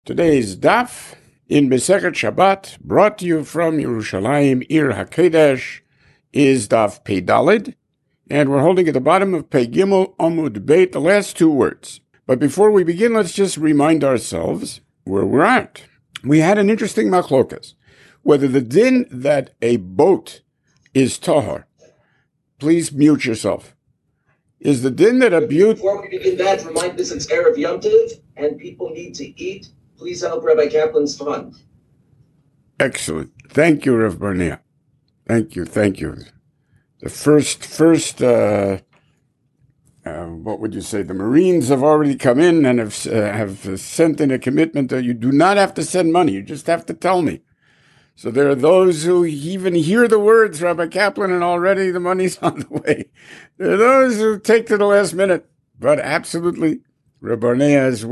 Today's daf in Masechet Shabbat, brought to you from Yerushalayim, Ir HaKodesh, is daf Pei Daled, and we're holding at the bottom of Pei Gimel Amud Beit, the last two words. But before we begin, let's just remind ourselves where we're at. We had an interesting machlokas, whether the din that a boat is tahor. Please mute yourself. Is the din that a boat... Before we begin that, remind us it's Erev Yom Tov, and people need to eat. Please help Rabbi Kaplan's fund. Excellent. Thank you, Rav Barnea. Thank you. The first, what would you say? The Marines have already come in and have sent in a commitment that you do not have to send money. You just have to tell me. So there are those who even hear the words, Rabbi Kaplan, and already the money's on the way. There are those who take to the last minute. But absolutely, Rav Barnea has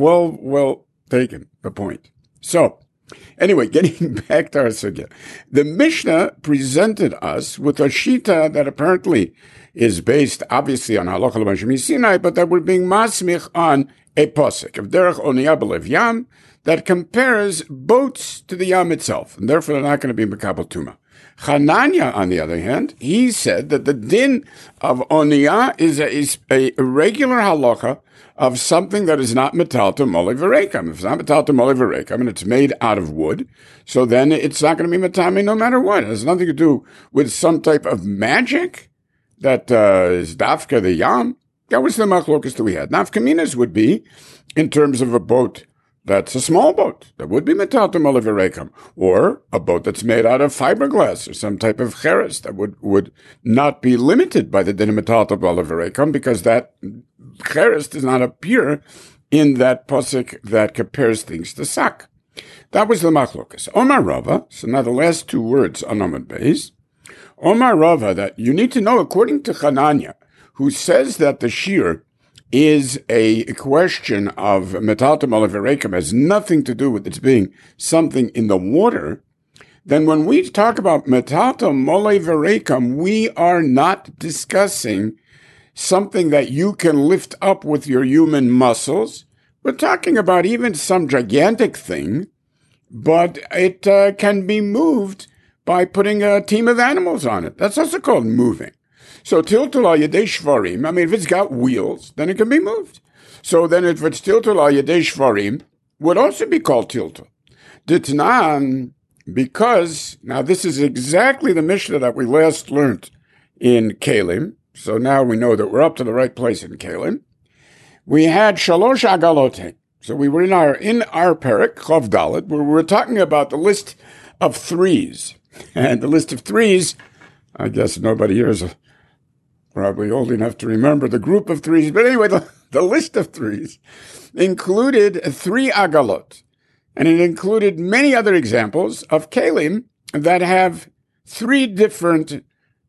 well taken the point. So, anyway, getting back to our sugya. The Mishnah presented us with a shita that apparently is based, obviously, on Halacha l'Moshe Sinai, but that we're being masmich on a posik of Derech Oniyah B'Lev Yam that compares boats to the Yam itself, and therefore they're not going to be Mekabel Tuma. Chananya, on the other hand, he said that the din of Oniyah is a regular halacha of something that is not metal to mole v'rekam. If it's not metal to mole v'rekam and it's made out of wood, so then it's not going to be metame no matter what. It has nothing to do with some type of magic that is dafka the yam. That was the machlokas that we had. Nafkaminas would be in terms of a boat that's a small boat that would be metal to mole v'rekam, or a boat that's made out of fiberglass or some type of cheres that would not be limited by the din of metal to mole v'rekam, because that cheres does not appear in that posik that compares things to sak. That was the machlokas. Omar Rava, so now the last two words on Amud Beis. Omar Rava, that you need to know, according to Chananya, who says that the shear is a question of metal to mole v'rekam, has nothing to do with its being something in the water, then when we talk about metal to mole v'rekam, we are not discussing something that you can lift up with your human muscles. We're talking about even some gigantic thing, but it can be moved by putting a team of animals on it. That's also called moving. So tiltul al yedei shvarim, if it's got wheels, then it can be moved. So then if it's tiltul al yedei shvarim, would also be called tiltul. Ditnan, because, now this is exactly the Mishnah that we last learned in Kalim. So now we know that we're up to the right place in Kalim. We had shalosh agalote. So we were in our parak, Chav Dalet, where we were talking about the list of threes. And the list of threes, I guess nobody here is probably old enough to remember the group of threes. But anyway, the list of threes included three agalot. And it included many other examples of Kalim that have three different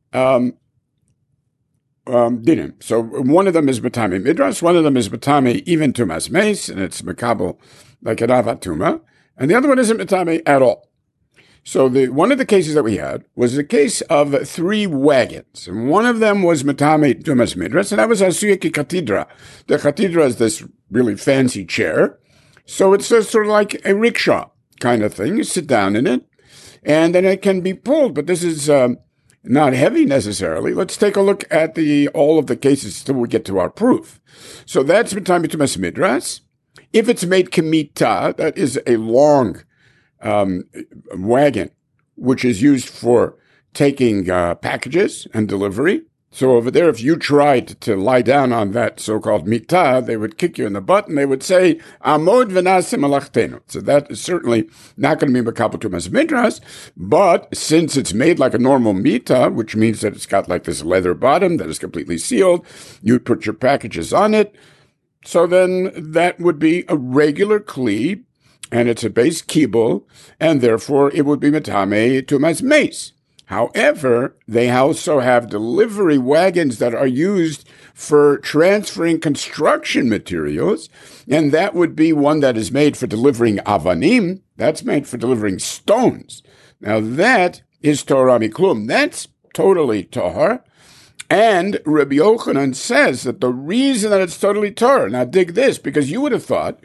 dinim. So one of them is Matame Midras, one of them is Matame even Tumas Meis, and it's Makabel like an Avatuma, and the other one isn't Matame at all. So one of the cases that we had was a case of three wagons, and one of them was Matame Tumas Midras, and that was Asuyaki Katidra. The Katidra is this really fancy chair, so it's sort of like a rickshaw kind of thing. You sit down in it, and then it can be pulled, but this is not heavy necessarily. Let's take a look at all of the cases till we get to our proof. So that's Matame Tumas Midras. If it's made Kemita, that is a long wagon, which is used for taking packages and delivery. So over there, if you tried to lie down on that so-called mita, they would kick you in the butt and they would say, Amod v'nasim alachtenu. So that is certainly not going to be Makabel Tumas Midras, but since it's made like a normal mita, which means that it's got like this leather bottom that is completely sealed, you'd put your packages on it. So then that would be a regular kli, and it's a base kibul, and therefore it would be Matame Tumas Meis. However, they also have delivery wagons that are used for transferring construction materials, and that would be one that is made for delivering avanim. That's made for delivering stones. Now that is Torah Miklum. That's totally Torah. And Rabbi Yochanan says that the reason that it's totally Torah, now dig this, because you would have thought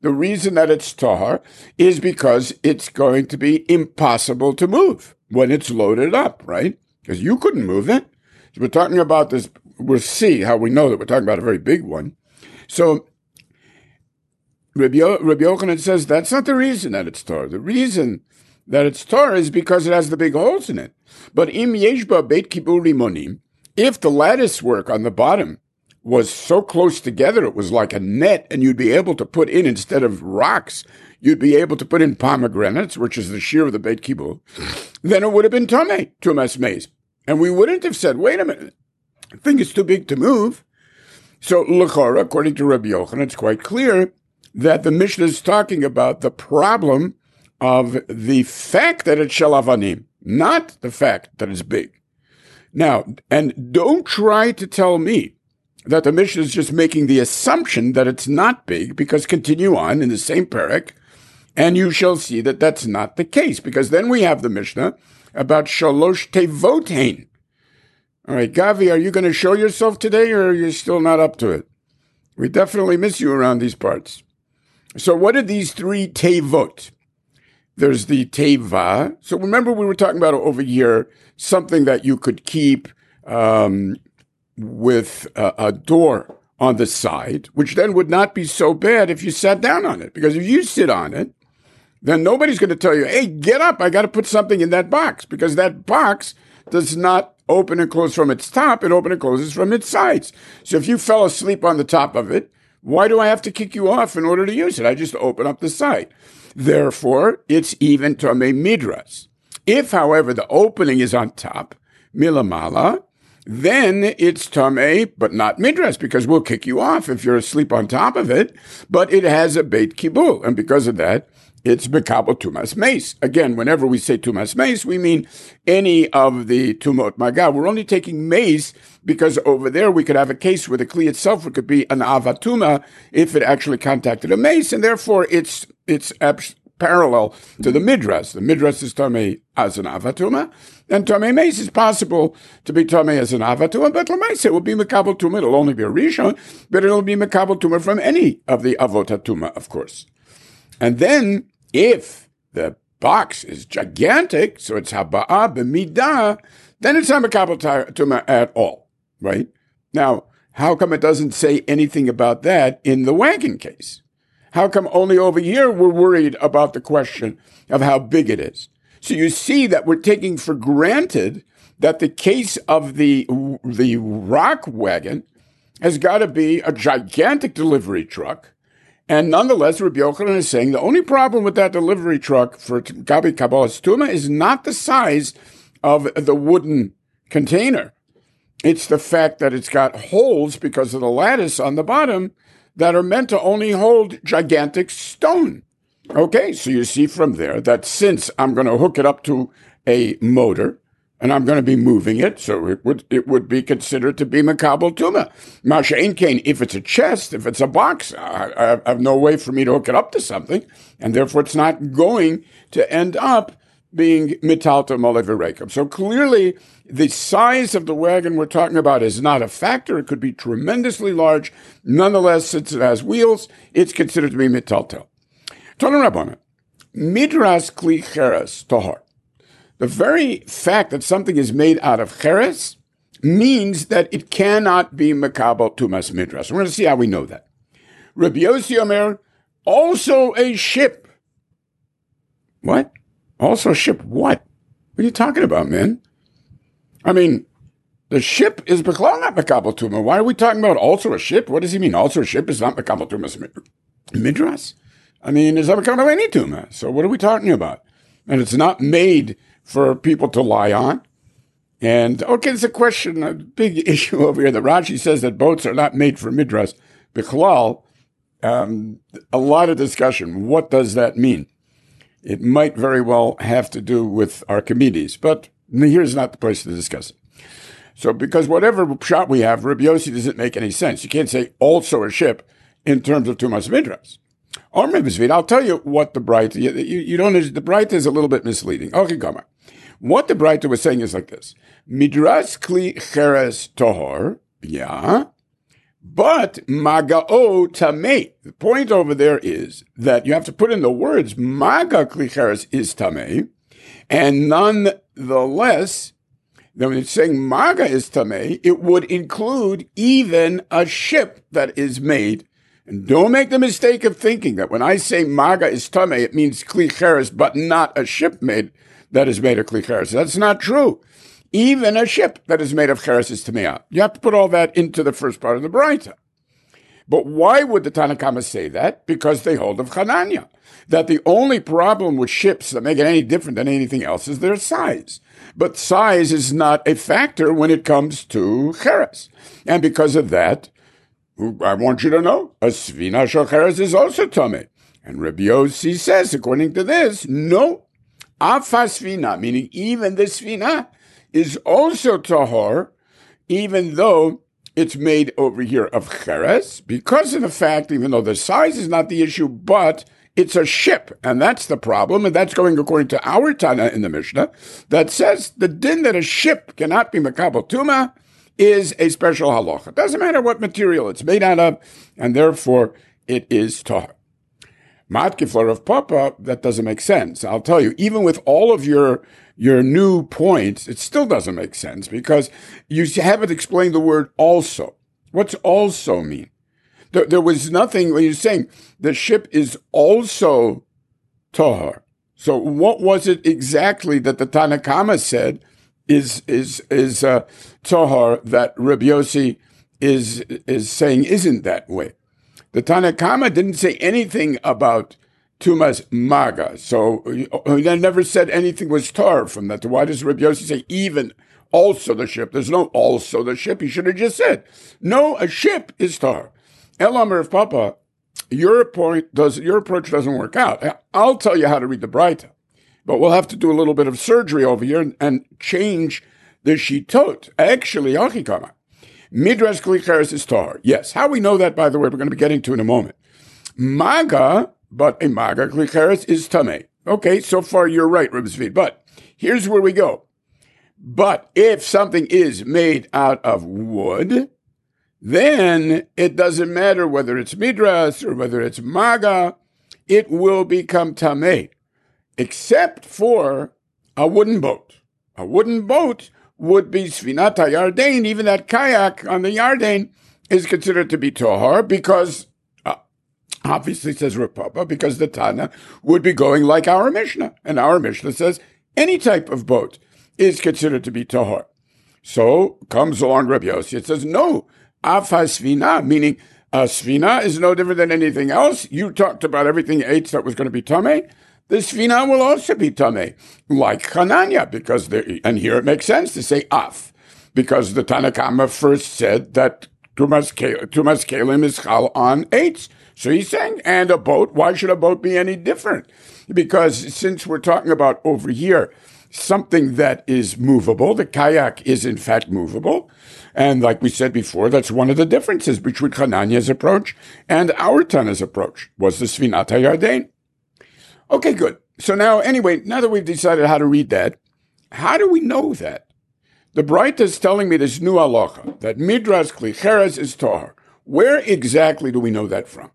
the reason that it's tahar is because it's going to be impossible to move when it's loaded up, right? Because you couldn't move it. So we're talking about this. We'll see how we know that we're talking about a very big one. So Rabbi Yochanan says that's not the reason that it's tahar. The reason that it's tahar is because it has the big holes in it. But im yeshba beit kibul limonim, if the lattice work on the bottom was so close together, it was like a net, and you'd be able to put in, instead of rocks, you'd be able to put in pomegranates, which is the shear of the Beit Kibul, then it would have been tameh, tumas meis. And we wouldn't have said, wait a minute, I think it's too big to move. So, l'chora, according to Rabbi Yochanan, it's quite clear that the Mishnah is talking about the problem of the fact that it's shel avanim, not the fact that it's big. Now, and don't try to tell me that the Mishnah is just making the assumption that it's not big, because continue on in the same parak, and you shall see that that's not the case, because then we have the Mishnah about shalosh tevot hein. All right, Gavi, are you going to show yourself today, or are you still not up to it? We definitely miss you around these parts. So what are these three tevot? There's the teva. So remember we were talking about over here, something that you could keep with a door on the side, which then would not be so bad if you sat down on it. Because if you sit on it, then nobody's going to tell you, hey, get up, I got to put something in that box. Because that box does not open and close from its top, it opens and closes from its sides. So if you fell asleep on the top of it, why do I have to kick you off in order to use it? I just open up the side. Therefore, it's even tamei midras. If, however, the opening is on top, milamala, then it's tamei, but not midras, because we'll kick you off if you're asleep on top of it, but it has a beit kibul, and because of that, it's mekabel tumas meis. Again, whenever we say tumas meis, we mean any of the tumot maga. We're only taking meis because over there we could have a case where the kli itself could be an avatuma if it actually contacted a meis, and therefore it's parallel to the midras. The midras is tamei as an avatuma, and tamei meis is possible to be tamei as an avatuma, but lemaisa it will be mekabel tuma. It'll only be a rishon, but it'll be mekabel tuma from any of the avot hatuma, of course. And then if the box is gigantic, so it's haba'ah b'midah, then it's not mekabel tuma at all, right? Now, how come it doesn't say anything about that in the wagon case? How come only over here we're worried about the question of how big it is? So you see that we're taking for granted that the case of the rock wagon has got to be a gigantic delivery truck. And nonetheless, Rabbi Yochanan is saying the only problem with that delivery truck for Gabi Kabbalas Tuma is not the size of the wooden container. It's the fact that it's got holes because of the lattice on the bottom that are meant to only hold gigantic stone. Okay, so you see from there that since I'm going to hook it up to a motor and I'm going to be moving it, so it would be considered to be mekabel tuma. Masha'in kain, if it's a chest, if it's a box, I have no way for me to hook it up to something, and therefore it's not going to end up being mitalta molevirekum. So clearly, the size of the wagon we're talking about is not a factor. It could be tremendously large. Nonetheless, since it has wheels, it's considered to be mitalta. Tanu Rabbana, midras kli cheres tohar. The very fact that something is made out of cheres means that it cannot be mekabel tumas midras. We're going to see how we know that. Rabbi Yossi Omer, also a ship. What? Also a ship what? What are you talking about, man? I mean, the ship is beklal not mekabel tuma. Why are we talking about also a ship? What does he mean? Also a ship is not mekabel tumas midras? I mean, it's not mekabel any tuma. So what are we talking about? And it's not made for people to lie on. And, okay, there's a question, a big issue over here. The Rashi says that boats are not made for midras. Bichlal, a lot of discussion. What does that mean? It might very well have to do with Archimedes, but here's not the place to discuss it. So, because whatever shot we have, Rabbi Yossi doesn't make any sense. You can't say also a ship in terms of tumas midras. Or maybe, I'll tell you what the Braita, you don't, the Braita is a little bit misleading. Okay, come on. What the Braita was saying is like this. Midras kli cheres tohor, yeah, But magao tamei. The point over there is that you have to put in the words maga klicheres is tamei, and nonetheless, then when it's saying maga is tamei, it would include even a ship that is made. And don't make the mistake of thinking that when I say maga is tamei, it means klicheres, but not a ship made that is made of klicheres. That's not true. Even a ship that is made of cheres is tamei. You have to put all that into the first part of the Braita. But why would the Tanna Kama say that? Because they hold of Hananya, that the only problem with ships that make it any different than anything else is their size. But size is not a factor when it comes to cheres. And because of that, I want you to know, a svina shel cheres is also tamei. And Rabbi Yossi says, according to this, no, afa svina, meaning even the svina, is also tahor, even though it's made over here of cheres, because of the fact, even though the size is not the issue, but it's a ship, and that's the problem, and that's going according to our Tana in the Mishnah, that says the din that a ship cannot be makabel tuma is a special halacha. It doesn't matter what material it's made out of, and therefore it is tahor. Matkifler of Papa, that doesn't make sense. I'll tell you, even with all of your new points, it still doesn't make sense because you haven't explained the word also. What's also mean? There was nothing when you're saying the ship is also tahor. So what was it exactly that the Tanna Kama said is tahor that Rabbi Yossi is saying isn't that way? The Tanna Kama didn't say anything about Tumas Maga, so he never said anything was tar from that. Why does Rabbi Yossi say even also the ship? There's no also the ship. He should have just said, no, a ship is tar. Elamer of Papa, your approach doesn't work out. I'll tell you how to read the Braita, but we'll have to do a little bit of surgery over here and change the shitot. Actually, Achikama. Midrash klicheres is tar. Yes. How we know that, by the way, we're going to be getting to in a moment. Maga, but a maga klicheres is tamei. Okay, so far you're right, Reb Zvi. But here's where we go. But if something is made out of wood, then it doesn't matter whether it's midrash or whether it's maga, it will become tamei, except for a wooden boat. A wooden boat would be Sfinat HaYarden. Even that kayak on the Yarden is considered to be Tohar because, obviously says Rav Papa, because the Tana would be going like our Mishnah. And our Mishnah says any type of boat is considered to be Tohar. So comes along Rabbi Yossi. It says, no, Afa Svina, meaning a Svina is no different than anything else. You talked about everything ate that was going to be Tameh. The Svina will also be Tameh, like Hananya, because and here it makes sense to say Af, because the Tanna Kama first said that Tumas Kalim is Chal on eights. So he's saying, and a boat, why should a boat be any different? Because since we're talking about over here, something that is movable, the kayak is in fact movable. And like we said before, that's one of the differences between Hananya's approach and our Tana's approach, was the Sfinat HaYarden. Okay, good. So now, anyway, now that we've decided how to read that, how do we know that? The Braita is telling me this new halacha, that Midrash Klicheres is Tohar. Where exactly do we know that from?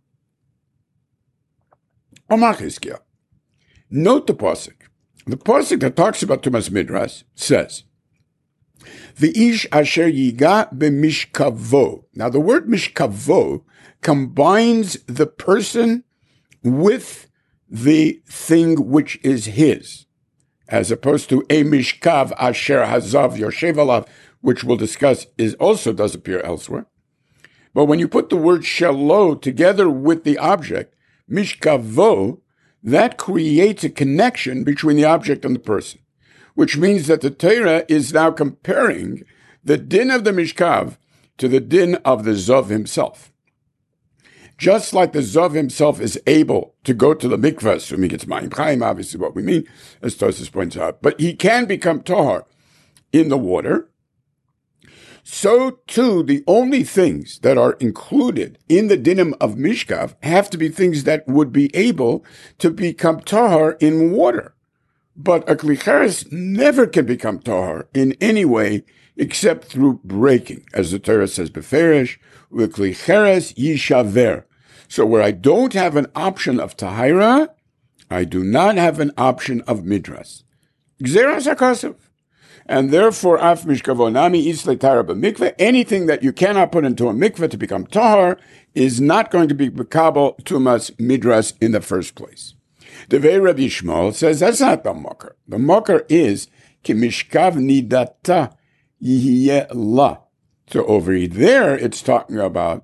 Omar Chizkiah. Note the pasuk. The pasuk that talks about Tumas Midrash says, V'ish asher yiga b'mishkavo. Now, the word mishkavo combines the person with the thing which is his, as opposed to a mishkav asher hazav yoshev alav, which we'll discuss also does appear elsewhere. But when you put the word shelo together with the object, mishkavo, that creates a connection between the object and the person, which means that the Torah is now comparing the din of the mishkav to the din of the Zov himself. Just like the Zov himself is able to go to the mikveh, assuming it's Mayim Chaim, obviously what we mean, as Tosfos points out, but he can become Tohar in the water, so too the only things that are included in the dinim of Mishkav have to be things that would be able to become Tohar in water. But a kli cheres never can become tahor in any way except through breaking, as the Torah says, beferish, kli cheres yishaver. So where I don't have an option of tahira, I do not have an option of midras. Gzeras HaKasav. And therefore, af mishkavonami isle tahara b'mikveh, anything that you cannot put into a mikveh to become tahor is not going to be mekabel tumas midras in the first place. Devei Rabbi Yishmael says that's not the makar. The makar is ki mishkav nidata yihye la. So over there, it's talking about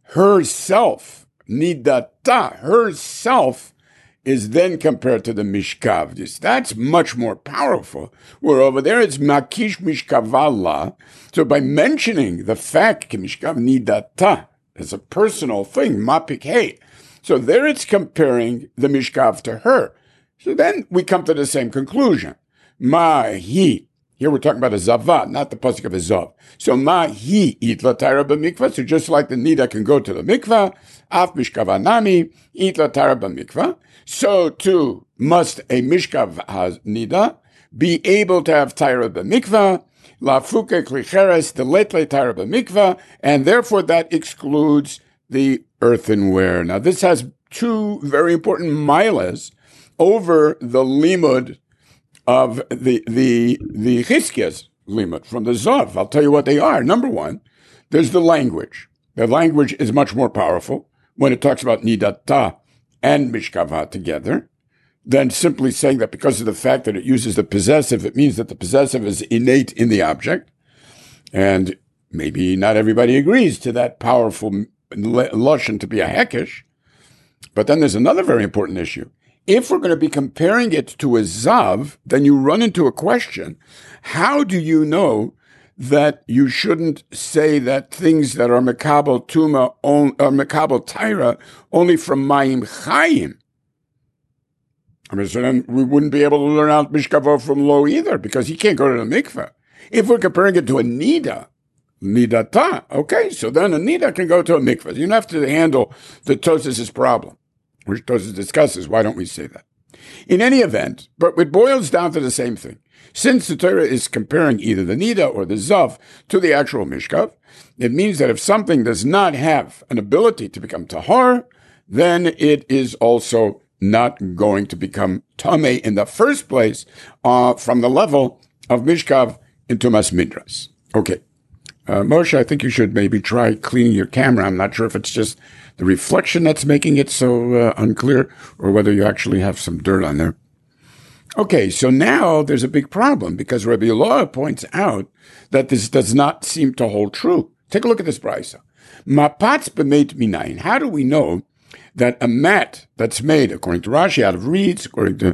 herself. Nidata, herself, is then compared to the mishkav. That's much more powerful. Where over there it's makish mishkavala. So by mentioning the fact ki mishkav nidata as a personal thing, mapik hey. So there it's comparing the mishkav to her. So then we come to the same conclusion. Ma hi. Here we're talking about a zavat, not the pasuk of a zav. So ma hi itla tahara b'mikvah. So just like the nida can go to the mikvah, af mishkavanami itla tahara b'mikvah. So too must a mishkav has nida be able to have tahara b'mikvah, la fuke kli cheres the letle tahara b'mikvah, and therefore that excludes the earthenware. Now this has two very important milas over the limud of the Chizkiya's limud from the Zav. I'll tell you what they are. Number one, there's the language. The language is much more powerful when it talks about nidata and mishkava together than simply saying that because of the fact that it uses the possessive, it means that the possessive is innate in the object. And maybe not everybody agrees to that powerful lashon to be a hekesh. But then there's another very important issue. If we're going to be comparing it to a zav, then you run into a question. How do you know that you shouldn't say that things that are mekabel tuma are mekabel taira only from mayim chayim? I mean, so then we wouldn't be able to learn out mishkavo from lo either, because he can't go to the mikveh. If we're comparing it to a nida, nidata, okay, so then a nida can go to a mikveh. You don't have to handle the Tosas' problem, which Tosas discusses. Why don't we say that? In any event, but it boils down to the same thing. Since the Torah is comparing either the nida or the zav to the actual mishkav, it means that if something does not have an ability to become tahor, then it is also not going to become tameh in the first place from the level of mishkav into mas midras. Okay. Moshe, I think you should maybe try cleaning your camera. I'm not sure if it's just the reflection that's making it so unclear or whether you actually have some dirt on there. Okay, so now there's a big problem because Rabbi Eloah points out that this does not seem to hold true. Take a look at this brisa. Mapatz b'meit minayin. How do we know that a mat that's made, according to Rashi, out of reeds, according to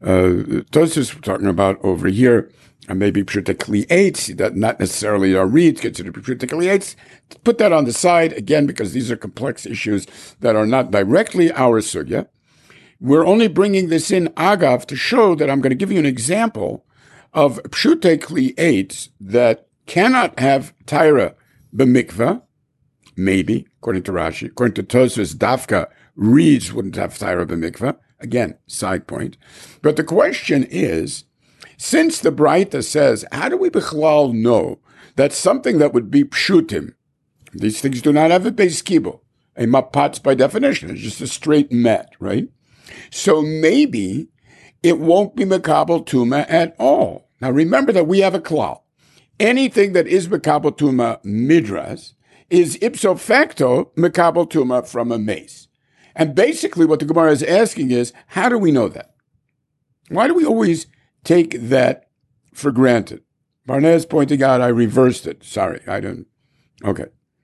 Tosfos, we're talking about over here, and maybe pshuta eitz, that not necessarily are reeds, considered pshuta eitz. Put that on the side, again, because these are complex issues that are not directly our sugya. We're only bringing this in agav to show that I'm going to give you an example of pshute kli eitz that cannot have taira b'mikvah, maybe, according to Rashi. According to Tosfos, dafka, reeds wouldn't have taira b'mikvah. Again, side point. But the question is, since the Braita says, how do we bichlal know that something that would be pshutim, these things do not have a base kibul, a mapatz by definition, it's just a straight mat, right? So maybe it won't be mekabel tuma at all. Now remember that we have a klal. Anything that is mekabel tuma midras is ipso facto mekabel tuma from a mace. And basically what the Gemara is asking is, how do we know that? Why do we always take that for granted? Barnett is pointing out I reversed it. Sorry, I didn't. Okay.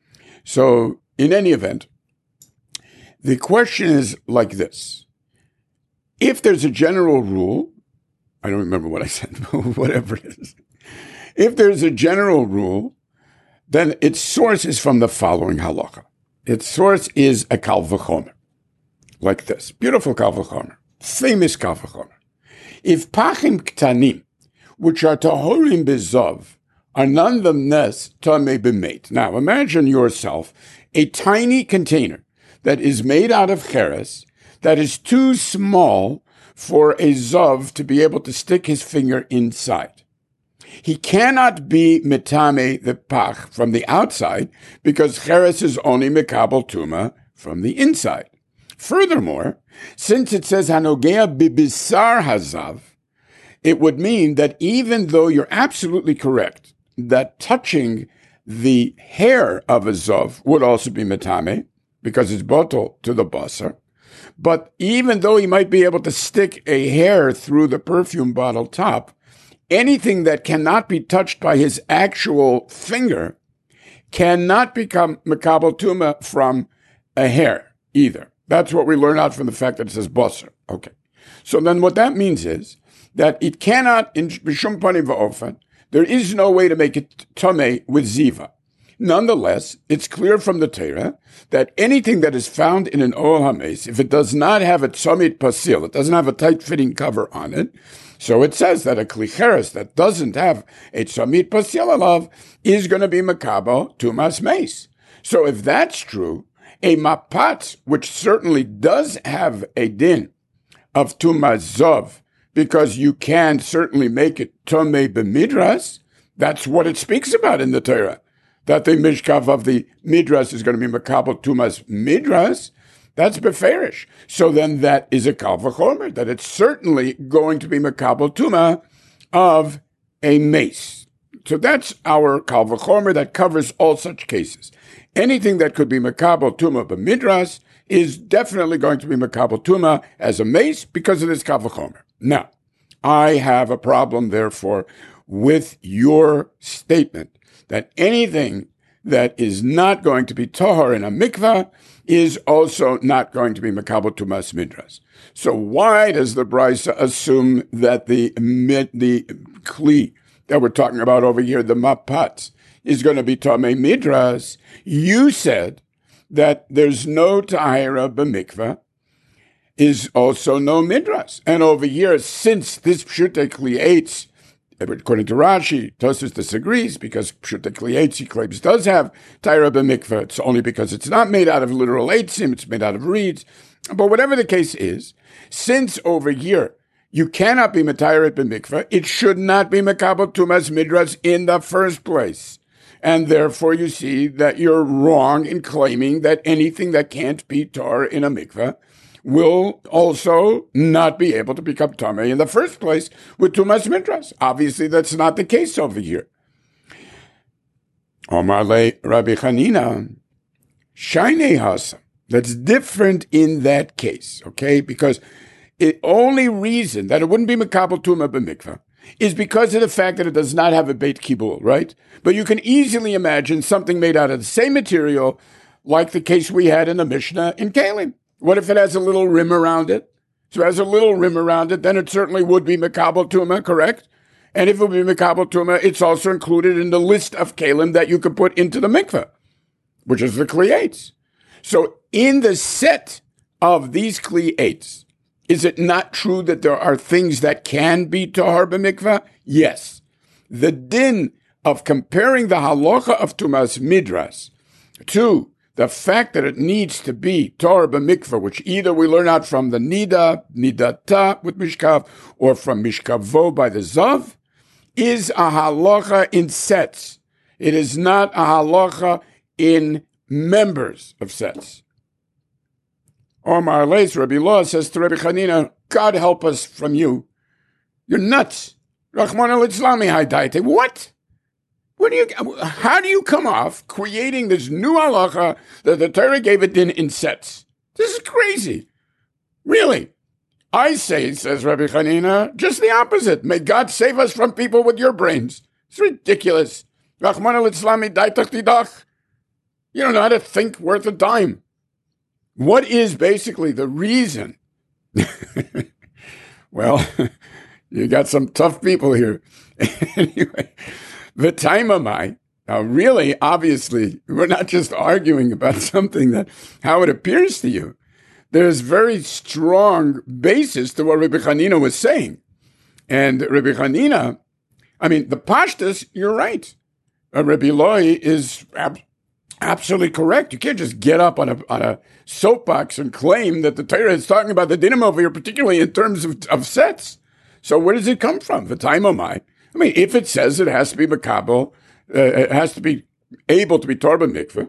So in any event, the question is like this. If there's a general rule, I don't remember what I said, whatever it is. If there's a general rule, then its source is from the following halacha. Its source is a kal v'chomer, like this. Beautiful kal v'chomer, famous kal v'chomer. If pachim ktanim, which are tahorim bezav, are nonetheless tamei b'meit. Now imagine yourself a tiny container that is made out of cheres, that is too small for a Zov to be able to stick his finger inside. He cannot be mitame the pach from the outside because cheres is only mekabel tuma from the inside. Furthermore, since it says hanogea bibisar hazav, it would mean that even though you're absolutely correct that touching the hair of a zov would also be mitame because it's botol to the basar, but even though he might be able to stick a hair through the perfume bottle top, anything that cannot be touched by his actual finger cannot become mekabel tuma from a hair either. That's what we learn out from the fact that it says basar. Okay. So then what that means is that it cannot, in b'shum panim v'ofen, there is no way to make it tameh with ziva. Nonetheless, it's clear from the Torah that anything that is found in an Ohel HaMeis, if it does not have a tzomit pasil, it doesn't have a tight-fitting cover on it, so it says that a kli cheres that doesn't have a tzomit pasil alav is going to be makabel tumas meis. So if that's true, a mapat, which certainly does have a din of tumas zov, because you can certainly make it tomei b'midras, that's what it speaks about in the Torah, that the mishkav of the midras is going to be makabel tumas midras. That's beferish. So then that is a kal v'chomer, that it's certainly going to be makabel tuma of a mace. So that's our kal v'chomer that covers all such cases. Anything that could be makabel tuma b'midras is definitely going to be makabel tuma as a mace because it is kal v'chomer. Now, I have a problem, therefore, with your statement that anything that is not going to be tahor in a mikvah is also not going to be makabel tumas midras. So why does the Brisa assume that the kli that we're talking about over here, the mapats, is going to be tamei midras? You said that there's no tahira b'mikvah, is also no midras. And over here, since this pshutei kli eitz, according to Rashi, Tosfos disagrees because pshutei kli eitz, he claims, does have tahira b'mikvah. It's only because it's not made out of literal eitzim, it's made out of reeds. But whatever the case is, since over here you cannot be metayiret b'mikvah, it should not be mekabel tumas midras in the first place. And therefore you see that you're wrong in claiming that anything that can't be tar in a mikvah will also not be able to become tamei in the first place with tumas midras. Obviously, that's not the case over here. Omar le Rabbi Chanina, shaynei hasa. That's different in that case, okay? Because the only reason that it wouldn't be mekabel tuma b'mikvah is because of the fact that it does not have a beit kibul, right? But you can easily imagine something made out of the same material, like the case we had in the Mishnah in Kalim. What if it has a little rim around it? So it has a little rim around it, then it certainly would be mekabel tuma, correct? And if it would be mekabel tuma, it's also included in the list of kalim that you could put into the mikveh, which is the kli eitz. So in the set of these kli eitz, is it not true that there are things that can be tahar b'mikveh? Yes. The din of comparing the halacha of tumas midras to the fact that it needs to be tahar b'mikveh, which either we learn out from the nidata with mishkav, or from mishkavo by the zav, is a halacha in sets. It is not a halacha in members of sets. Omar Leis, Rabbi Law says to Rabbi Chanina, God help us from you. You're nuts. Rachmana litzlami haydaite. What? How do you come off creating this new halacha that the Torah gave it in sets? This is crazy. Really. I say, says Rabbi Chanina, just the opposite. May God save us from people with your brains. It's ridiculous. Rachmana litzlami daitach tidach. You don't know how to think worth a dime. What is basically the reason? Well, you got some tough people here. Anyway, v'taimamai. Now, really, obviously, we're not just arguing about something that, how it appears to you. There's very strong basis to what Rabbi Chanina was saying. And Rabbi Chanina, I mean, the pashtus, you're right. Rabbi Loi is Absolutely correct. You can't just get up on a soapbox and claim that the Torah is talking about the dinim over here, particularly in terms of sets. So where does it come from? The time I mean, if it says it has to be makabel, it has to be able to be torba mikveh,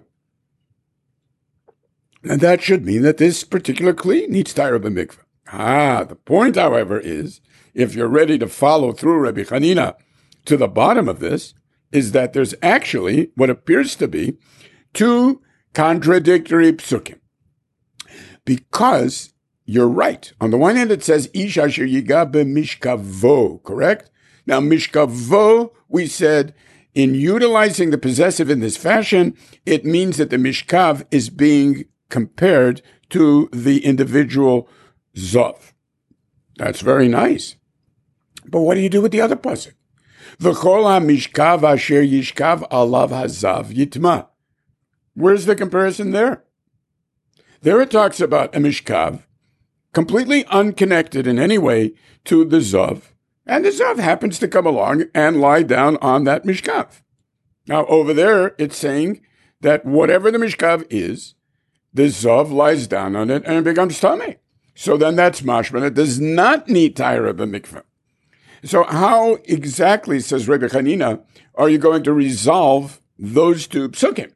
and that should mean that this particular kli needs torba mikveh. The point, however, is if you're ready to follow through Rabbi Hanina to the bottom of this, is that there's actually what appears to be two contradictory psukim. Because you're right. On the one hand, it says, Ish asher yiga b'mishkavo, correct? Now, mishkavo, we said, in utilizing the possessive in this fashion, it means that the mishkav is being compared to the individual zov. That's very nice. But what do you do with the other pasuk? V'chol ha-mishkav asher yishkav alav hazav yitma. Where's the comparison there? There it talks about a mishkav, completely unconnected in any way to the zav, and the zav happens to come along and lie down on that mishkav. Now, over there, it's saying that whatever the mishkav is, the zav lies down on it and it becomes tamei. So then that's mashman. It does not need taira b'mikveh. So how exactly, says Rebbe Hanina, are you going to resolve those two psukim?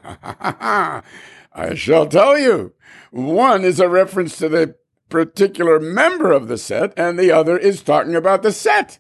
I shall tell you. One is a reference to the particular member of the set, and the other is talking about the set.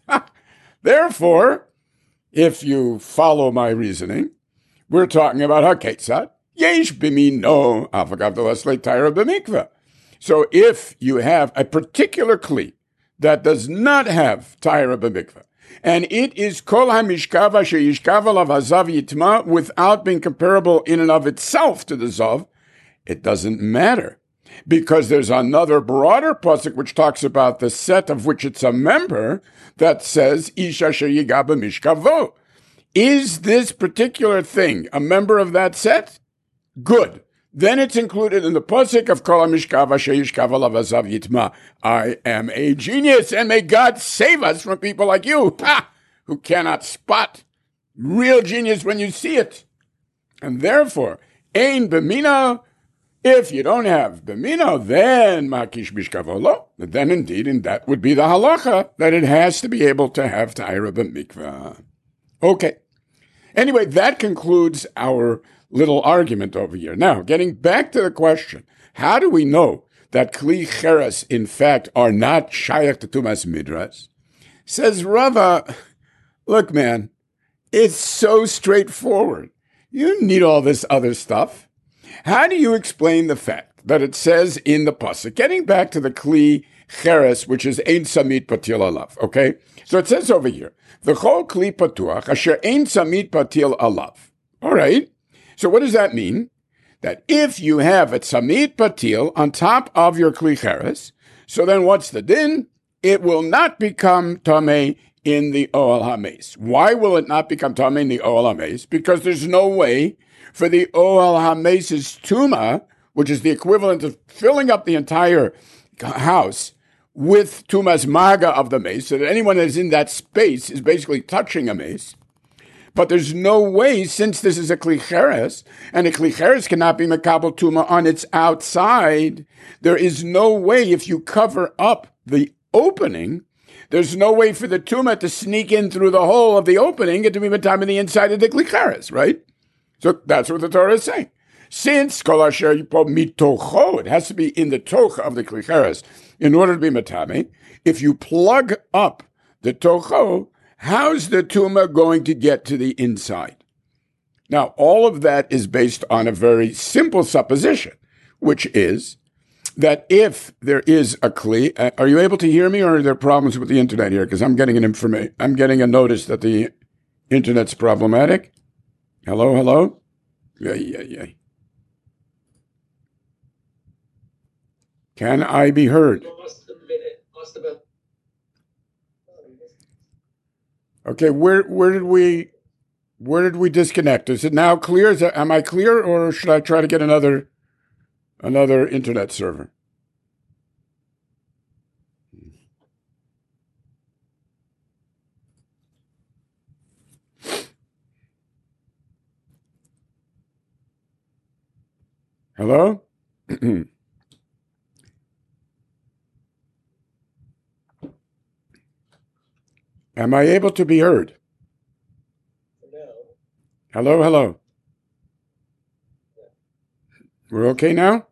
Therefore, if you follow my reasoning, we're talking about haketzat. Yesh bimino afagav le taira b'mikveh. So if you have a particular kli that does not have taira b'mikveh, and it is kol ha-mishkav asher yishkav alav hazav yitma without being comparable in and of itself to the zav, it doesn't matter. Because there's another broader pasuk which talks about the set of which it's a member that says, Ish asher yiga b'mishkavo. Is this particular thing a member of that set? Good. Then it's included in the pasuk of Kol HaMishkav Asher Yishkav Alav Hazav Yitma. I am a genius, and may God save us from people like you, who cannot spot real genius when you see it. And therefore, Ein B'mino, if you don't have B'mino, then Makish Mishkavo Lo. Then indeed, and that would be the halacha, that it has to be able to have Ta'ira B'mikvah. Okay. Anyway, that concludes our little argument over here. Now, getting back to the question, how do we know that Kli Cheres, in fact, are not Shayach to Tumas Midras? Says Rava, look, man, it's so straightforward. You need all this other stuff. How do you explain the fact that it says in the pasuk, getting back to the Kli Cheres, which is Ein Samit Patil Alav, okay? So it says over here, V'chol Kli Patuach, Asher Ein Samit Patil Alav. All right. So what does that mean? That if you have a tzamid patil on top of your kli cheres, so then what's the din? It will not become tamei in the Ohel HaMeis. Why will it not become tamei in the Ohel HaMeis? Because there's no way for the Ohel HaMeis's tuma, which is the equivalent of filling up the entire house with tumas maga of the mace, so that anyone that is in that space is basically touching a mace. But there's no way, since this is a Kli Cheres, and a Kli Cheres cannot be Mekabel Tuma on its outside, there is no way, if you cover up the opening, there's no way for the Tuma to sneak in through the hole of the opening and to be Matam in the inside of the Kli Cheres, right? So that's what the Torah is saying. Since Kol Asher Yipo Mitocho, it has to be in the Toch of the Kli Cheres in order to be Matame, if you plug up the Tocho, how's the Tuma going to get to the inside? Now, all of that is based on a very simple supposition, which is that if there is a Kli, are you able to hear me, or are there problems with the internet here? Because I'm getting I'm getting a notice that the internet's problematic. Hello, hello? Yeah. Can I be heard? Okay, where did we disconnect? Is it now clear? Am I clear, or should I try to get another internet server? Hello? Am I able to be heard? No. Hello, hello. We're okay now?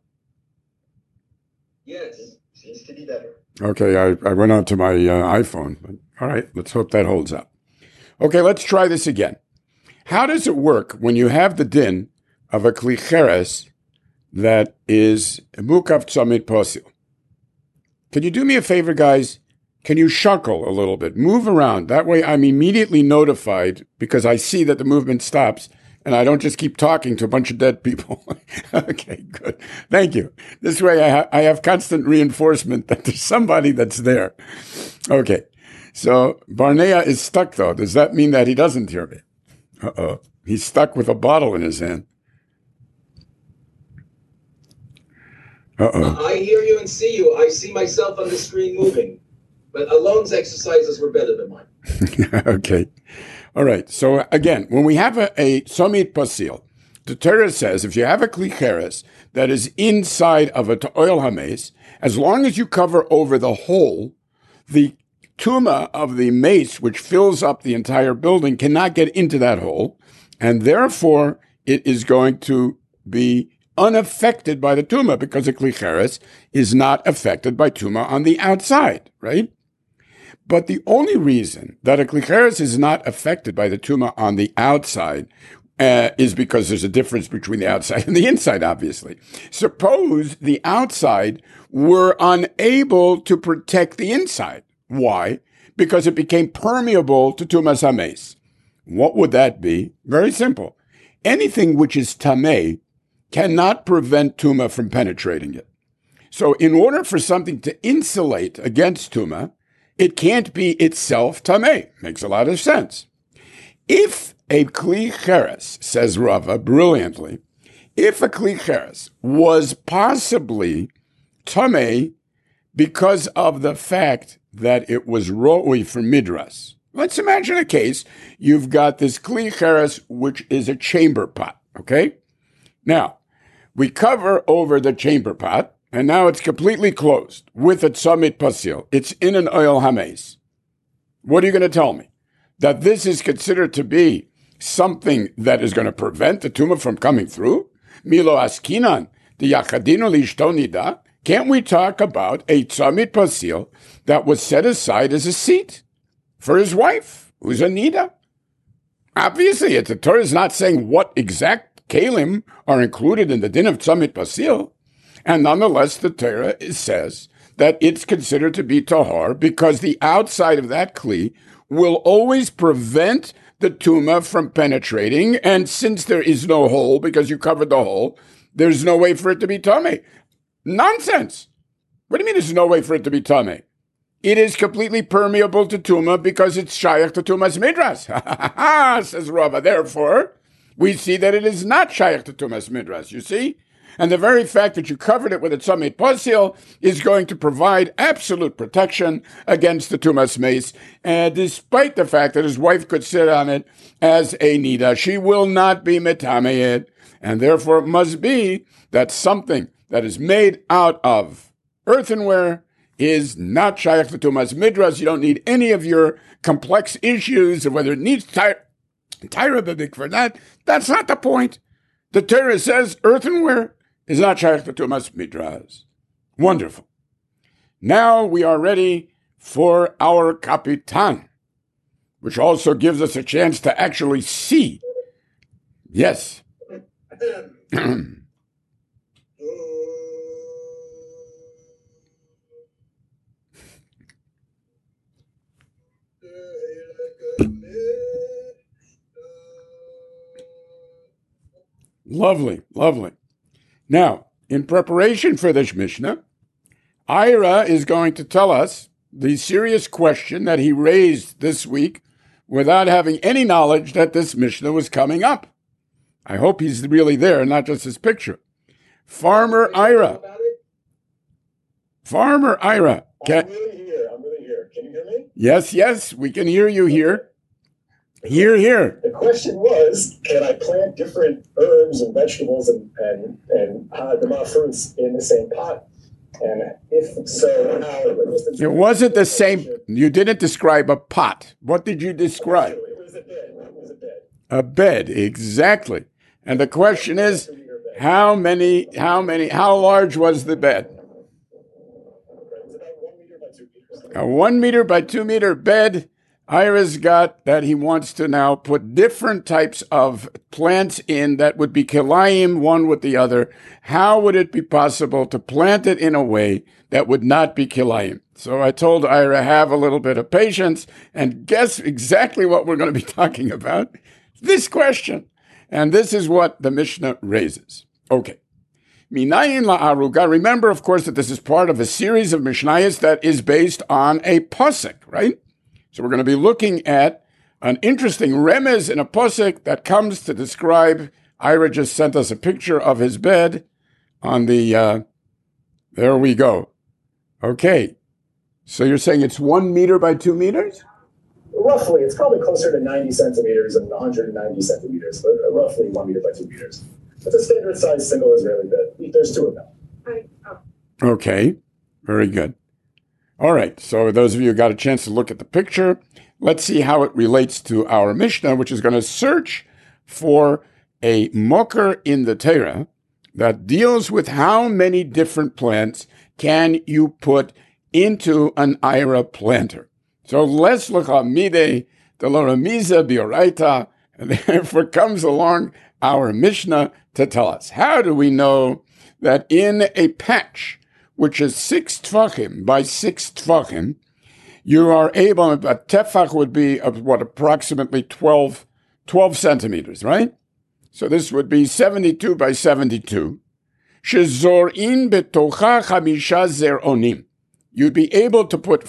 Yes. Seems to be better. Okay, I went on to my iPhone. But, all right, let's hope that holds up. Okay, let's try this again. How does it work when you have the din of a kli cheres that is mukaf tzamid posil? Can you do me a favor, guys? Can you shuckle a little bit? Move around. That way I'm immediately notified because I see that the movement stops and I don't just keep talking to a bunch of dead people. Okay, good. Thank you. This way I have constant reinforcement that there's somebody that's there. Okay. So Barnea is stuck, though. Does that mean that he doesn't hear me? Uh-oh. He's stuck with a bottle in his hand. Uh-oh. I hear you and see you. I see myself on the screen moving. But Alon's exercises were better than mine. Okay. All right. So again, when we have a Somit Pasil, the Torah says if you have a Kli Cheres that is inside of a Oil Hames, as long as you cover over the hole, the Tuma of the mace, which fills up the entire building, cannot get into that hole, and therefore it is going to be unaffected by the Tuma because the Kli Cheres is not affected by Tuma on the outside, right? But the only reason that a Kli Cheres is not affected by the Tuma on the outside is because there's a difference between the outside and the inside, obviously. Suppose the outside were unable to protect the inside. Why? Because it became permeable to Tumas HaMeis. What would that be? Very simple. Anything which is Tameh cannot prevent Tuma from penetrating it. So in order for something to insulate against Tuma, it can't be itself Tameh. Makes a lot of sense. If a Kli Cheres, says Rava brilliantly, if a Kli Cheres was possibly Tameh because of the fact that it was ro'ui for midras. Let's imagine a case. You've got this Kli Cheres, which is a chamber pot, okay? Now, we cover over the chamber pot, and now it's completely closed with a tzamid pasil. It's in an oil hames. What are you going to tell me? That this is considered to be something that is going to prevent the tumah from coming through? Milo askinan, the yachadinu lishtonida. Can't we talk about a tzamid pasil that was set aside as a seat for his wife, who's a nida? Obviously, the Torah is not saying what exact kalim are included in the din of tzamid pasil. And nonetheless, the Torah says that it's considered to be tahar because the outside of that kli will always prevent the tuma from penetrating. And since there is no hole, because you covered the hole, there's no way for it to be tameh. Nonsense. What do you mean there's no way for it to be tameh? It is completely permeable to tuma because it's shayach to tumas midras. Says Rava. Therefore, we see that it is not shayach to tumas midras. You see? And the very fact that you covered it with a tzamid pasil is going to provide absolute protection against the tumas mace, despite the fact that his wife could sit on it as a nida. She will not be metameh, and therefore it must be that something that is made out of earthenware is not shayach to tumas midras. You don't need any of your complex issues of whether it needs tyra for that. That's not the point. The Torah says earthenware is not shayach to tumas midras. Wonderful. Now we are ready for our kapitan, which also gives us a chance to actually see. Yes. Lovely, lovely. Now, in preparation for this Mishnah, Ira is going to tell us the serious question that he raised this week without having any knowledge that this Mishnah was coming up. I hope he's really there, not just his picture. Farmer Ira. Farmer Ira. I'm really here. Can you hear me? Yes, we can hear you here. Here, here. The question was, can I plant different herbs and vegetables and Adama fruits in the same pot? And if so, how? It wasn't the same. You didn't describe a pot. What did you describe? It was a bed. It was a bed. A bed, exactly. And the question is, how large was the bed? It was about 1 meter by 2 meters. A 1 meter by 2 meter bed. Ira's got that he wants to now put different types of plants in that would be kilayim, one with the other. How would it be possible to plant it in a way that would not be kilayim? So I told Ira, have a little bit of patience, and guess exactly what we're going to be talking about? This question. And this is what the Mishnah raises. Okay. Minayin la'aruga. Remember, of course, that this is part of a series of Mishnayos that is based on a pasuk, right? So we're going to be looking at an interesting remez in a pasuk that comes to describe. Ira just sent us a picture of his bed on the, there we go. Okay. So you're saying it's 1 meter by 2 meters? Roughly, it's probably closer to 90 centimeters and 190 centimeters, but roughly 1 meter by 2 meters. It's a standard size single Israeli bed. There's two of them. Okay. Very good. All right, so those of you who got a chance to look at the picture, let's see how it relates to our Mishnah, which is going to search for a mocker in the Torah that deals with how many different plants can you put into an Ira planter. So let's look at Mide, the Loramiza Bioraita, and therefore comes along our Mishnah to tell us, how do we know that in a patch which is 6 tefachim by 6 tefachim, you are able, a tefach would be approximately 12 centimeters, right? So this would be 72 by 72. Shezorin betocha chamisha zeronim. You'd be able to put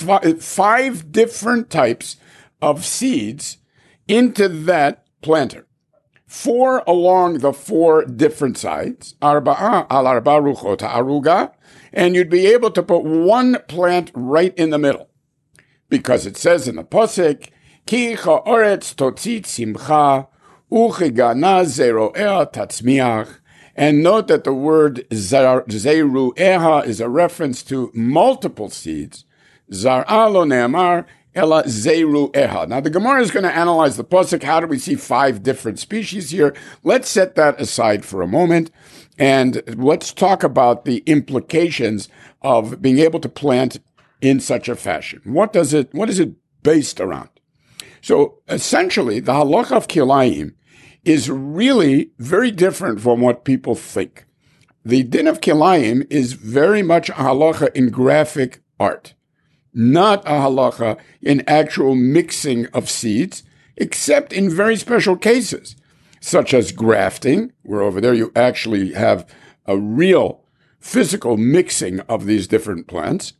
5 different types of seeds into that planter. 4 along the 4 different sides, arba'a al arba ruchot ha'aruga, and you'd be able to put 1 plant right in the middle. Because it says in the pasuk, Ki cha'oretz totzit simcha, uchigana zero'eh tatzmiach. And note that the word zeru'eha is a reference to multiple seeds. Zar'a lo ne'amar, ela zeru'eha. Now the Gemara is going to analyze the pasuk. How do we see 5 different species here? Let's set that aside for a moment. And let's talk about the implications of being able to plant in such a fashion. What is it based around? So essentially, the halacha of kilayim is really very different from what people think. The din of kilayim is very much a halacha in graphic art, not a halacha in actual mixing of seeds, except in very special cases, such as grafting, where over there you actually have a real physical mixing of these different plants.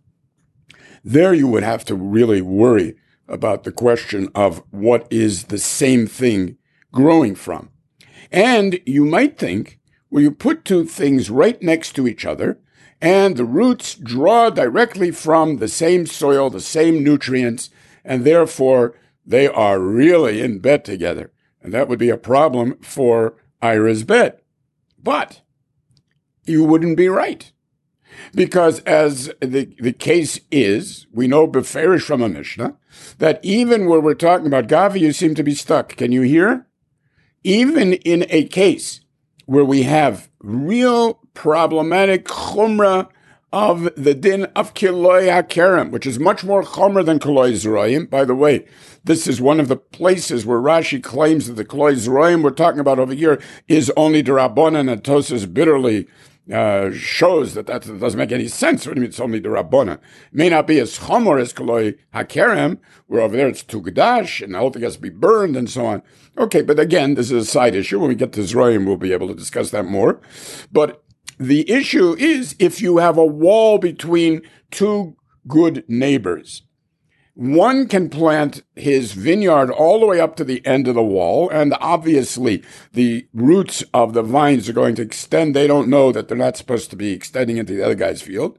There you would have to really worry about the question of what is the same thing growing from. And you might think, well, you put 2 things right next to each other, and the roots draw directly from the same soil, the same nutrients, and therefore they are really in bed together. And that would be a problem for Ira's bed. But you wouldn't be right. Because as the case is, we know beferish from a Mishnah, that even where we're talking about Gavi, you seem to be stuck. Can you hear? Even in a case where we have real problematic chumrah of the din of kiloi hakerem, which is much more chomer than kiloi zroim. By the way, this is one of the places where Rashi claims that the kiloi zroim we're talking about over here is only D'Rabbanan, and Tosas bitterly shows that doesn't make any sense. What do you mean it's only D'Rabbanan? It may not be as chomer as kiloi hakerem, where over there it's tugdash, and the whole thing has to be burned and so on. Okay, but again, this is a side issue. When we get to zroim, we'll be able to discuss that more. But the issue is if you have a wall between 2 good neighbors, one can plant his vineyard all the way up to the end of the wall, and obviously the roots of the vines are going to extend. They don't know that they're not supposed to be extending into the other guy's field.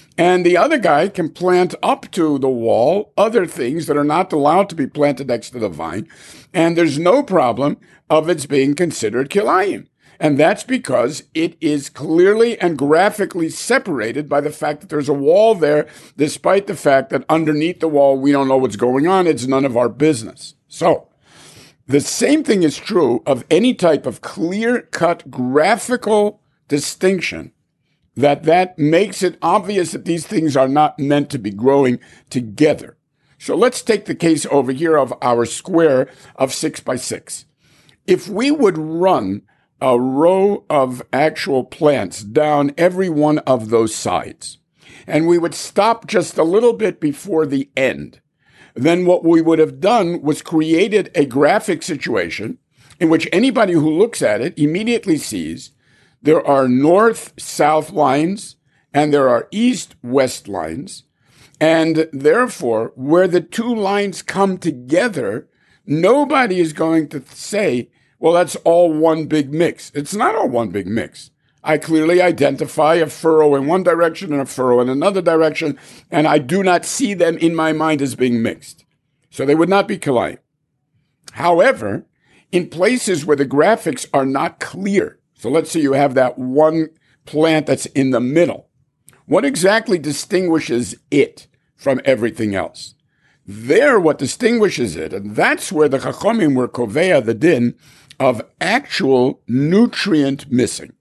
And the other guy can plant up to the wall other things that are not allowed to be planted next to the vine. And there's no problem of its being considered kilayim. And that's because it is clearly and graphically separated by the fact that there's a wall there, despite the fact that underneath the wall, we don't know what's going on. It's none of our business. So the same thing is true of any type of clear-cut graphical distinction that makes it obvious that these things are not meant to be growing together. So let's take the case over here of our square of 6 by 6. If we would run a row of actual plants down every one of those sides, and we would stop just a little bit before the end, then what we would have done was created a graphic situation in which anybody who looks at it immediately sees there are north-south lines and there are east-west lines. And therefore, where the two lines come together, nobody is going to say, well, that's all one big mix. It's not all one big mix. I clearly identify a furrow in one direction and a furrow in another direction, and I do not see them in my mind as being mixed. So they would not be kilayim. However, in places where the graphics are not clear, so let's say you have that one plant that's in the middle, what exactly distinguishes it from everything else? There, what distinguishes it, and that's where the Chachamim were kovea the din of actual nutrient mixing.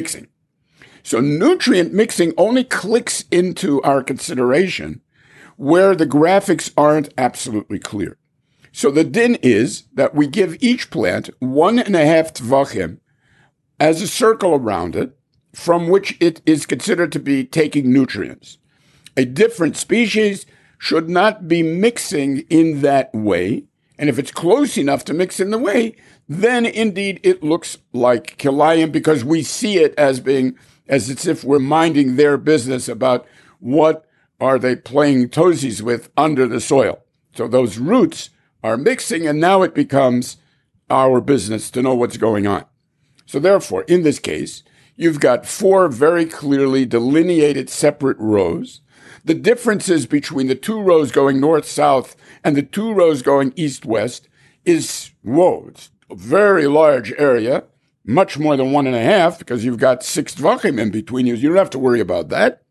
So nutrient mixing only clicks into our consideration where the graphics aren't absolutely clear. So the din is that we give each plant 1.5 tvachim as a circle around it from which it is considered to be taking nutrients. A different species should not be mixing in that way. And if it's close enough to mix in the way, then indeed it looks like kilayim because we see it as being, as it's if we're minding their business about what are they playing toesies with under the soil. So those roots are mixing, and now it becomes our business to know what's going on. So therefore, in this case, you've got 4 very clearly delineated separate rows. The differences between the 2 rows going north-south and the 2 rows going east-west is, it's a very large area, much more than 1.5, because you've got 6 tvachim in between you. You don't have to worry about that.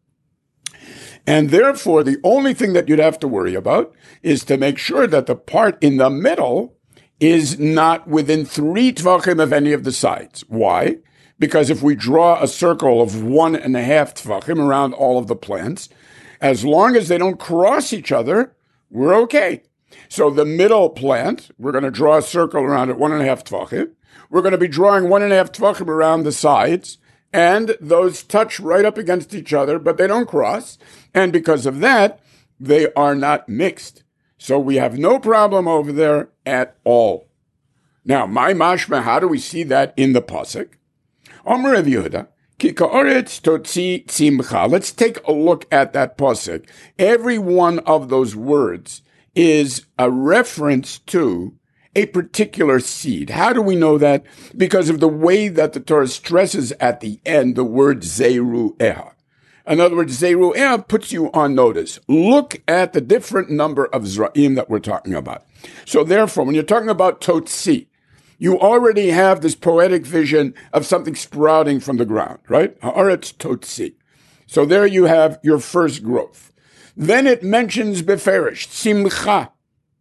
And therefore, the only thing that you'd have to worry about is to make sure that the part in the middle is not within 3 tvachim of any of the sides. Why? Because if we draw a circle of 1.5 tvachim around all of the plants, as long as they don't cross each other, we're okay. So the middle plant, we're going to draw a circle around it 1.5 tvachim. We're going to be drawing 1.5 tvachim around the sides, and those touch right up against each other, but they don't cross. And because of that, they are not mixed. So we have no problem over there at all. Now, my mashma, how do we see that in the pasuk? Omer Rav Yehuda, ki ka'oretz totzi tzimcha. Let's take a look at that pasuk. Every one of those words is a reference to a particular seed. How do we know that? Because of the way that the Torah stresses at the end the word zeru'ah. In other words, zeru'ah puts you on notice. Look at the different number of zra'im that we're talking about. So therefore, when you're talking about totzi, you already have this poetic vision of something sprouting from the ground, right? Haaretz totzi. So there you have your first growth. Then it mentions beferish, simcha.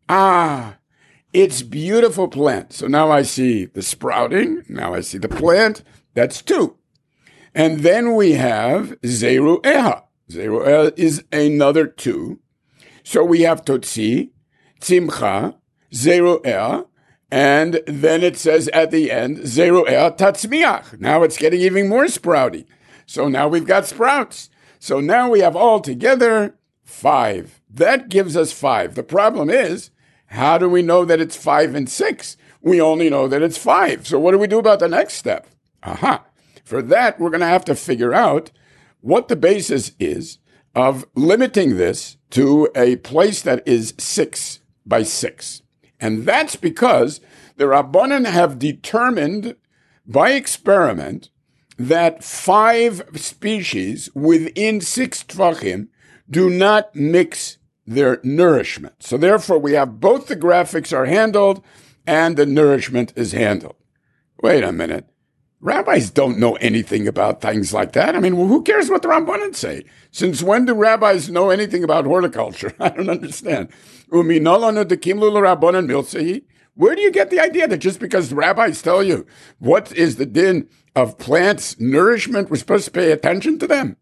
It's beautiful plant. So now I see the sprouting. Now I see the plant. That's 2. And then we have zeru'ah. Zeru'ah is another 2. So we have totzi, tzimcha, zeru'ah, and then it says at the end, zeru'ah tatzmiach. Now it's getting even more sprouty. So now we've got sprouts. So now we have all together 5. That gives us 5. The problem is, how do we know that it's 5 and 6? We only know that it's 5. So what do we do about the next step? For that, we're going to have to figure out what the basis is of limiting this to a place that is 6 by 6. And that's because the Rabbanan have determined by experiment that 5 species within 6 tvachim do not mix their nourishment. So therefore, we have both the graphics are handled and the nourishment is handled. Wait a minute. Rabbis don't know anything about things like that. I mean, who cares what the Rabbanan say? Since when do rabbis know anything about horticulture? I don't understand. Where do you get the idea that just because rabbis tell you what is the din of plants' nourishment, we're supposed to pay attention to them?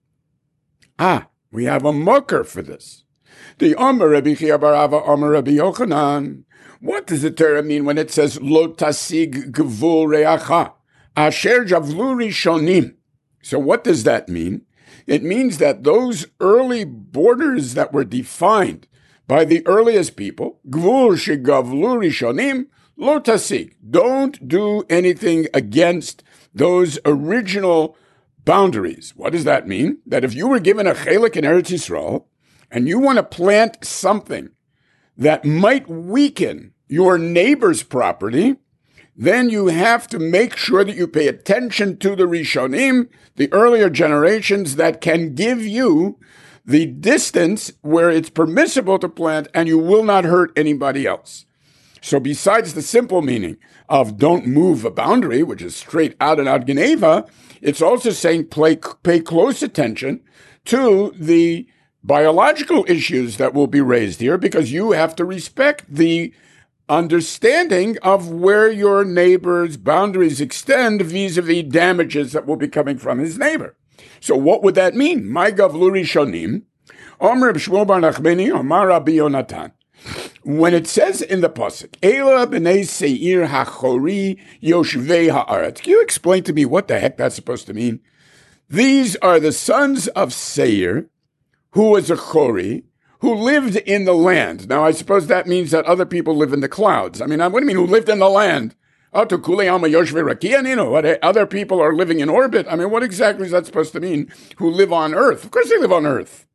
We have a mocker for this. The Omer Rabbi Chia bar Ava Omer Rabbi Yochanan. What does the Torah mean when it says lo tasig gvul reacha asher javlu rishonim? So what does that mean? It means that those early borders that were defined by the earliest people, gvul shegavlu rishonim lo tasig, don't do anything against those original boundaries. What does that mean? That if you were given a chelik in Eretz Yisrael and you want to plant something that might weaken your neighbor's property, then you have to make sure that you pay attention to the Rishonim, the earlier generations that can give you the distance where it's permissible to plant and you will not hurt anybody else. So besides the simple meaning of don't move a boundary, which is straight out and out Geneva, it's also saying pay close attention to the biological issues that will be raised here, because you have to respect the understanding of where your neighbor's boundaries extend vis-a-vis damages that will be coming from his neighbor. So what would that mean? My gavlu rishonim, Omer Shmuel bar Nachmani, Omar Rabbi Yonatan. When it says in the pasuk, Ela b'nei seir hachori yoshvei haaretz, can you explain to me what the heck that's supposed to mean? These are the sons of Seir, who was a chori, who lived in the land. Now, I suppose that means that other people live in the clouds. I mean, what do you mean, who lived in the land? What, other people are living in orbit? I mean, what exactly is that supposed to mean, who live on earth? Of course they live on earth.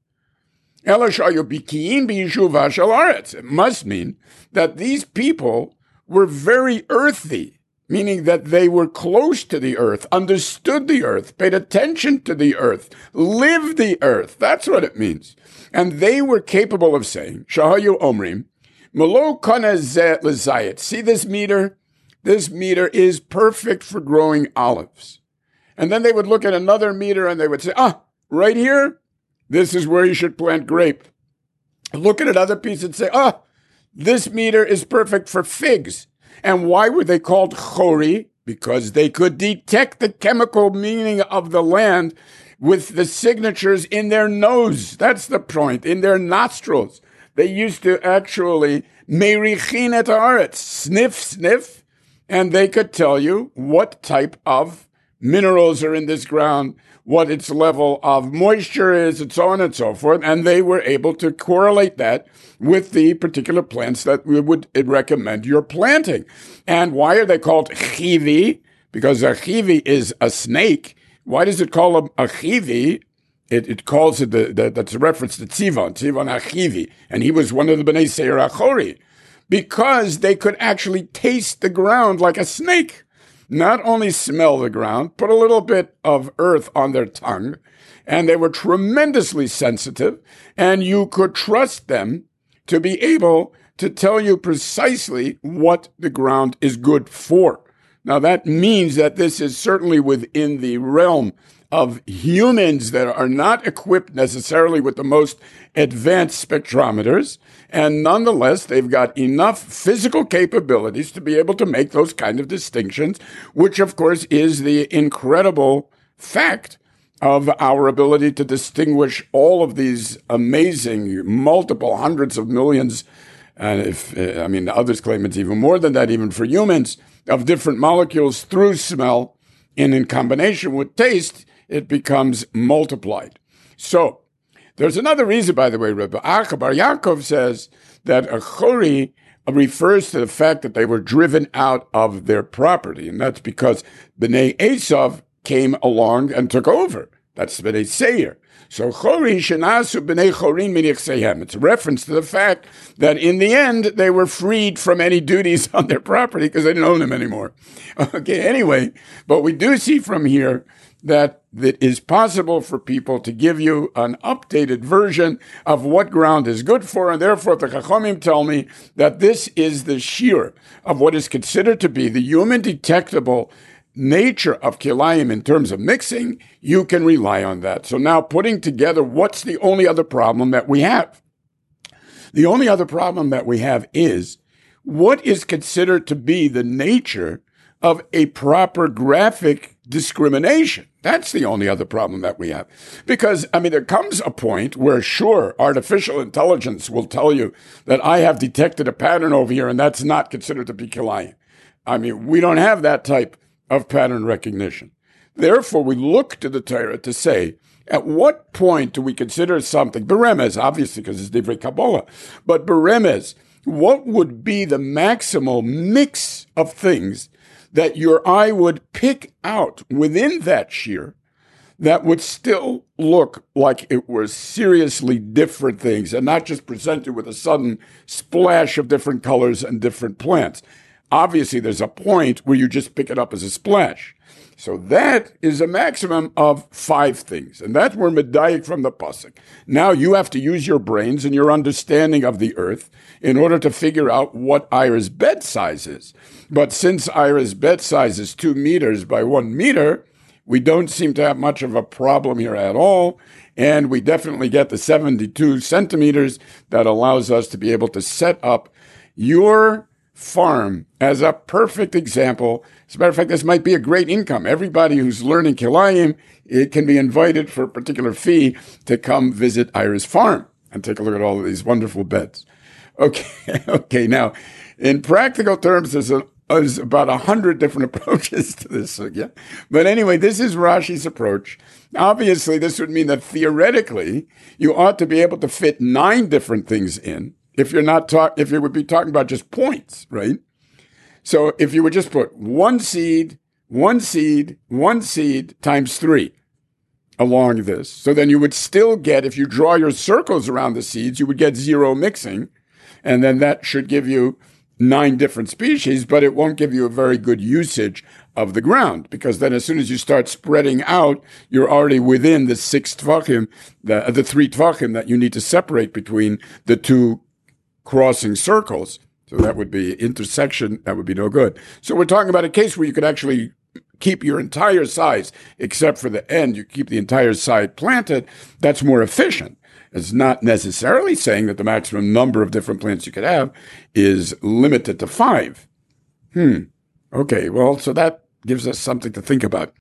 It must mean that these people were very earthy, meaning that they were close to the earth, understood the earth, paid attention to the earth, lived the earth. That's what it means. And they were capable of saying, Shahayu Omrim, Malo Kanazet Lezayat. See this meter? This meter is perfect for growing olives. And then they would look at another meter and they would say, right here, this is where you should plant grape. Look at another piece and say, this meter is perfect for figs. And why were they called chori? Because they could detect the chemical meaning of the land with the signatures in their nose. That's the point, in their nostrils. They used to actually merichin et haaretz, sniff, and they could tell you what type of minerals are in this ground, what its level of moisture is, and so on and so forth. And they were able to correlate that with the particular plants that we would recommend you're planting. And why are they called chivi? Because a chivi is a snake. Why does it call a chivi? It calls it, that's a reference to Tzivon Achivi. And he was one of the Bnei Seir Achori. Because they could actually taste the ground like a snake. Not only smell the ground, put a little bit of earth on their tongue, and they were tremendously sensitive, and you could trust them to be able to tell you precisely what the ground is good for. Now, that means that this is certainly within the realm of humans that are not equipped necessarily with the most advanced spectrometers, and nonetheless, they've got enough physical capabilities to be able to make those kind of distinctions, which, of course, is the incredible fact of our ability to distinguish all of these amazing, multiple hundreds of millions, and others claim it's even more than that, even for humans, of different molecules through smell, and in combination with taste, it becomes multiplied. So, there's another reason, by the way, Rabbi Acha bar Yaakov says that a chori refers to the fact that they were driven out of their property, and that's because Bnei Esav came along and took over. That's B'nai Seir. So Chori shenasu b'nei chorin minichseihem. It's a reference to the fact that in the end they were freed from any duties on their property because they didn't own them anymore. Okay, anyway, but we do see from here that it is possible for people to give you an updated version of what ground is good for, and therefore the Chachamim tell me that this is the shiur of what is considered to be the human detectable nature of kilayim in terms of mixing. You can rely on that. So now putting together, what's the only other problem that we have? The only other problem that we have is what is considered to be the nature of a proper graphic discrimination. That's the only other problem that we have. Because, there comes a point where, sure, artificial intelligence will tell you that I have detected a pattern over here and that's not considered to be kilayim. We don't have that type of pattern recognition. Therefore, we look to the Torah to say, at what point do we consider something, beremez, obviously because it's divrei Kabbalah, but beremez, what would be the maximal mix of things that your eye would pick out within that shiur that would still look like it was seriously different things and not just presented with a sudden splash of different colors and different plants. Obviously, there's a point where you just pick it up as a splash. So that is a maximum of 5 things. And that's where medayik from the pasuk. Now you have to use your brains and your understanding of the earth in order to figure out what Ira's bed size is. But since Ira's bed size is 2 meters by 1 meter, we don't seem to have much of a problem here at all. And we definitely get the 72 centimeters that allows us to be able to set up your farm as a perfect example. As a matter of fact, this might be a great income. Everybody who's learning kilayim, it can be invited for a particular fee to come visit Ira's farm and take a look at all of these wonderful beds. Okay. Now, in practical terms, there's about 100 different approaches to this. But anyway, this is Rashi's approach. Obviously, this would mean that theoretically, you ought to be able to fit 9 different things in. If you would be talking about just points, right? So if you would just put one seed times 3 along this, so then you would still get, if you draw your circles around the seeds, you would get 0 mixing, and then that should give you 9 different species, but it won't give you a very good usage of the ground, because then as soon as you start spreading out, you're already within the 6 tvachim, the 3 tvachim that you need to separate between the 2 crossing circles. So that would be intersection. That would be no good. So we're talking about a case where you could actually keep your entire size, except for the end, you keep the entire side planted. That's more efficient. It's not necessarily saying that the maximum number of different plants you could have is limited to 5. Okay, well, so that gives us something to think about.